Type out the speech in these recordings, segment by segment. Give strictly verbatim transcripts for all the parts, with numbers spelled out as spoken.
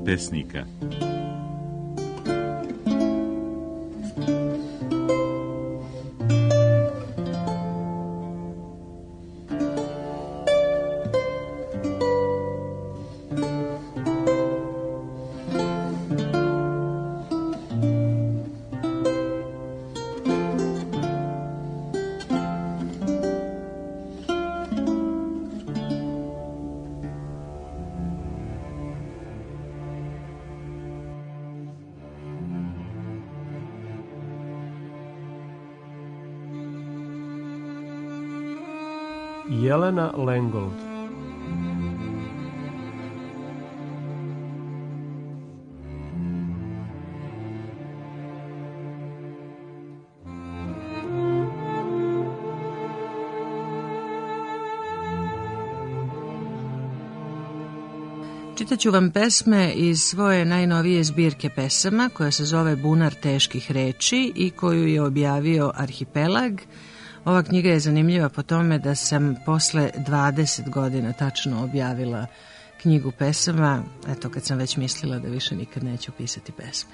pesnika. Jelena Lengold. Čitaću vam pesme iz svoje najnovije zbirke pesama koja se zove Bunar teških reči i koju je objavio Arhipelag. Ova knjiga je zanimljiva po tome da sam posle dvadeset godina tačno objavila knjigu pesama, eto kad sam već mislila da više nikad neću pisati pesme.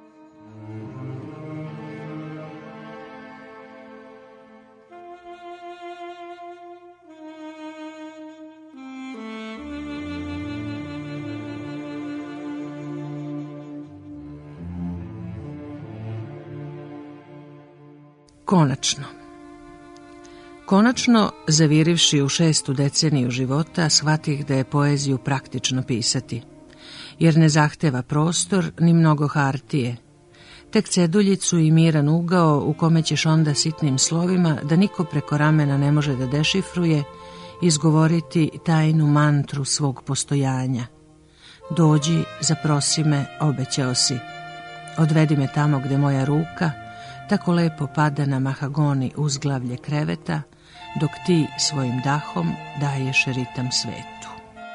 Konačno. Konačno, zavirivši u šestu deceniju života, shvatih da je poeziju praktično pisati, jer ne zahteva prostor ni mnogo hartije, tek ceduljicu i miran ugao u kome ćeš onda sitnim slovima, da niko preko ramena ne može da dešifruje, izgovoriti tajnu mantru svog postojanja. Dođi, zaprosi me, obećao si. Odvedi me tamo gde moja ruka tako lepo pada na mahagoni uzglavlje kreveta, dok ti svojim dahom daješ ritam svetu.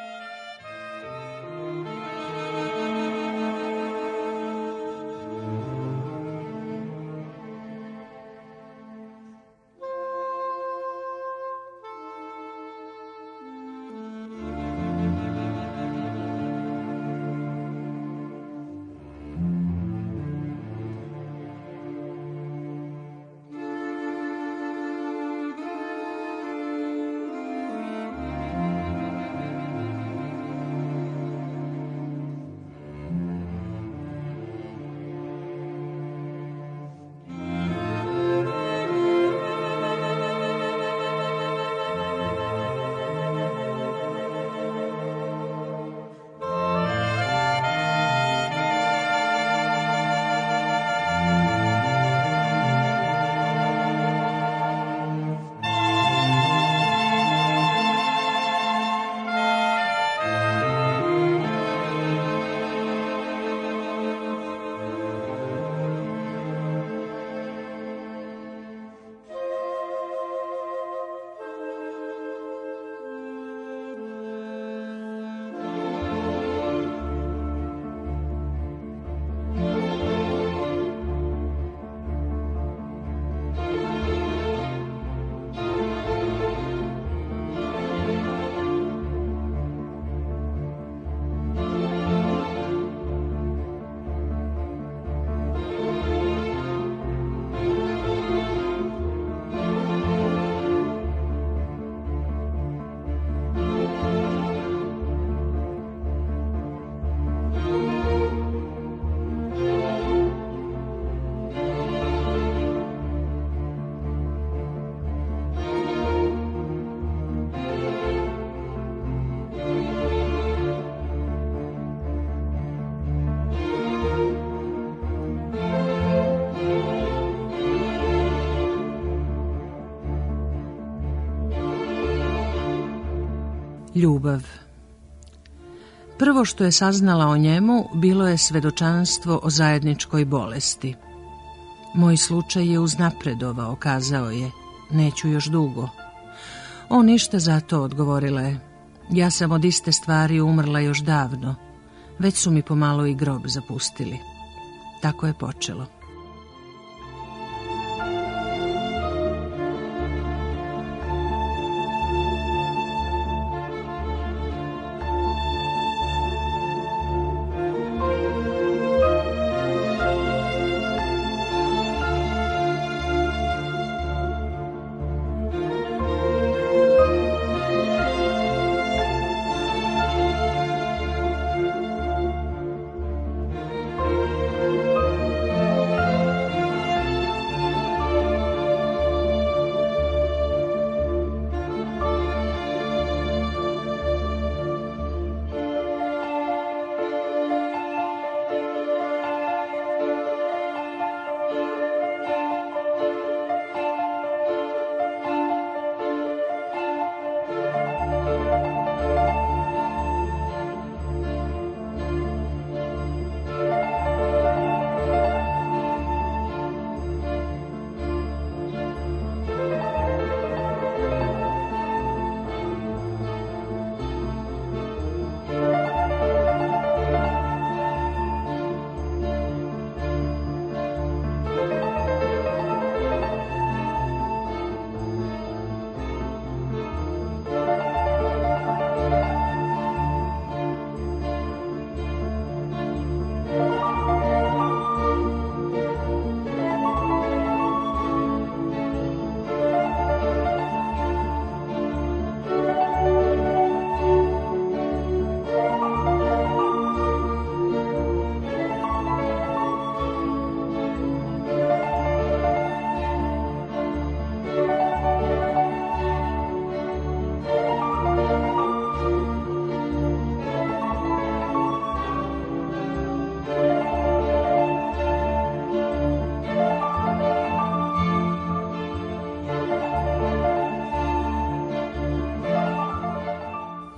Ljubav. Prvo što je saznala o njemu bilo je svedočanstvo o zajedničkoj bolesti. Moj slučaj je uznapredovao, kazao je, neću još dugo. O, ništa za to, odgovorila je. Ja sam od iste stvari umrla još davno. Već su mi pomalo i grob zapustili. Tako je počelo.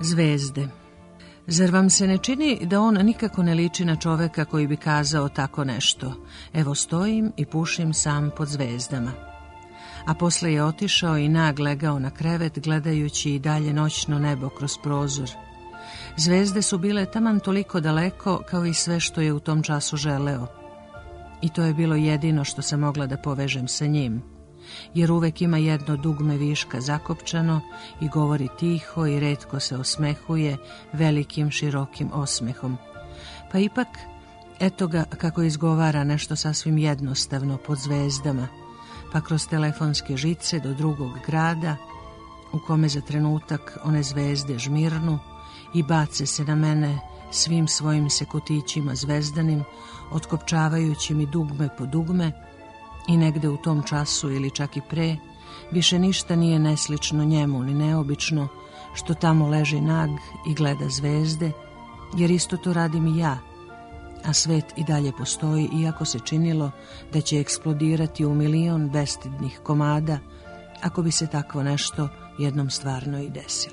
Zvezde. Zar vam se ne čini da on nikako ne liči na čoveka koji bi kazao tako nešto? Evo stojim i pušim sam pod zvezdama. A posle je otišao i nag legao na krevet gledajući i dalje noćno nebo kroz prozor. Zvezde su bile taman toliko daleko kao i sve što je u tom času želeo. I to je bilo jedino što sam mogla da povežem sa njim, jer uvek ima jedno dugme viška zakopčano i govori tiho i retko se osmehuje velikim širokim osmehom. Pa ipak, eto ga kako izgovara nešto sasvim jednostavno pod zvezdama, pa kroz telefonske žice do drugog grada, u kome za trenutak one zvezde žmirnu i bace se na mene svim svojim sekutićima zvezdanim, otkopčavajući mi dugme po dugme, i negde u tom času ili čak i pre, više ništa nije neslično njemu ni neobično što tamo leži nag i gleda zvezde, jer isto to radim i ja, a svet i dalje postoji, iako se činilo da će eksplodirati u milion bestidnih komada, ako bi se takvo nešto jednom stvarno i desilo.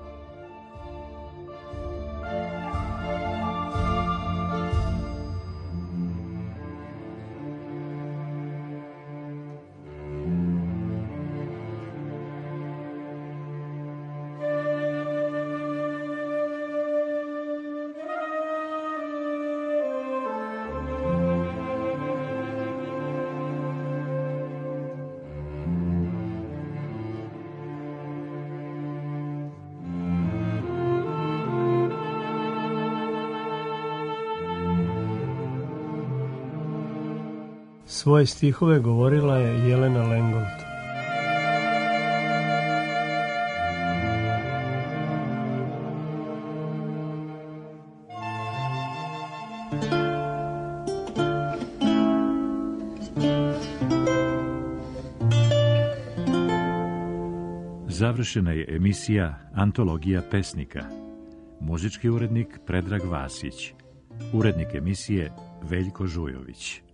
Svoje stihove govorila je Jelena Lengold. Završena je emisija Antologija pesnika. Muzički urednik Predrag Vasić. Urednik emisije Veljko Žujović.